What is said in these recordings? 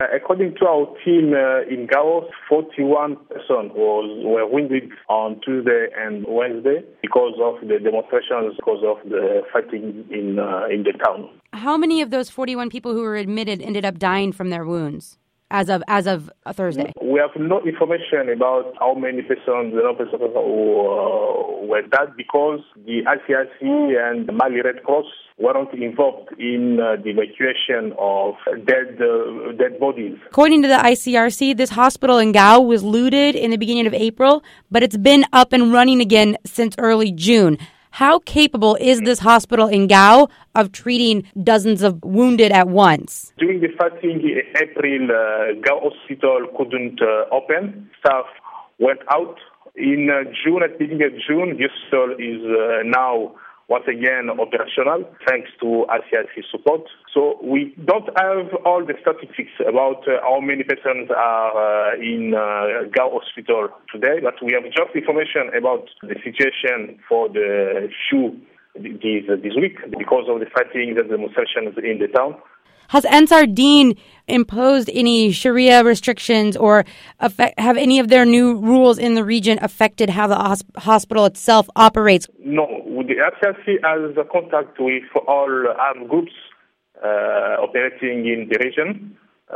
According to our team in Gao, 41 persons were wounded on Tuesday and Wednesday because of the demonstrations, because of the fighting in the town. How many of those 41 people who were admitted ended up dying from their wounds as of Thursday? We have no information about how many persons who were dead because the ICRC and the Mali Red Cross weren't involved in the evacuation of dead bodies. According to the ICRC, this hospital in Gao was looted in the beginning of April, but it's been up and running again since early June. How capable is this hospital in Gao of treating dozens of wounded at once? During the fighting in April, Gao Hospital couldn't open. Staff went out. In June, at the beginning of June, the hospital is now once again operational, thanks to ICRC support. So we don't have all the statistics about how many persons are in Gao Hospital today, but we have just information about the situation for the few this week because of the fighting and demonstrations in the town. Has Ansar Dine imposed any Sharia restrictions or have any of their new rules in the region affected how the hospital itself operates? No. The ICRC has contact with all armed groups operating in the region.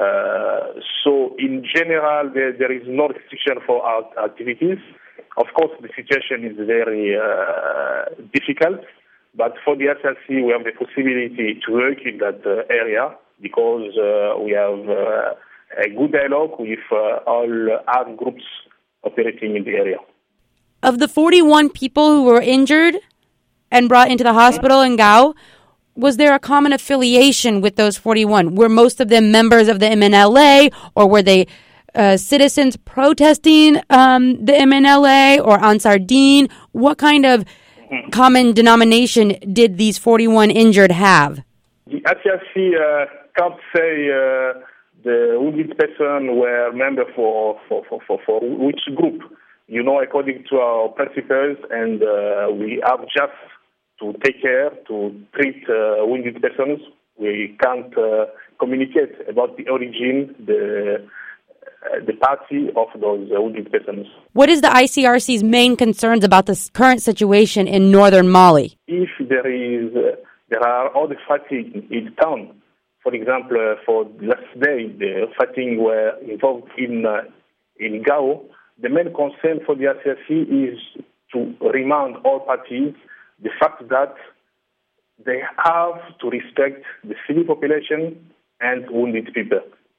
So in general, there is no restriction for our activities. Of course, the situation is very difficult, but for the ICRC, we have the possibility to work in that area because we have a good dialogue with all armed groups operating in the area. Of the 41 people who were injured and brought into the hospital in Gao, was there a common affiliation with those 41? Were most of them members of the MNLA, or were they citizens protesting the MNLA or Ansar Dine? What kind of common denomination did these 41 injured have? The ICRC can't say the wounded person were members for which group. You know, according to our principles, and we have just to take care to treat wounded persons. We can't communicate about the origin, the party of those wounded persons. What is the ICRC's main concerns about the current situation in northern Mali? If there are other fighting in town, for example, for last day, the fighting were involved in Gao. The main concern for the ICRC is to remind all parties the fact that they have to respect the civil population and wounded people.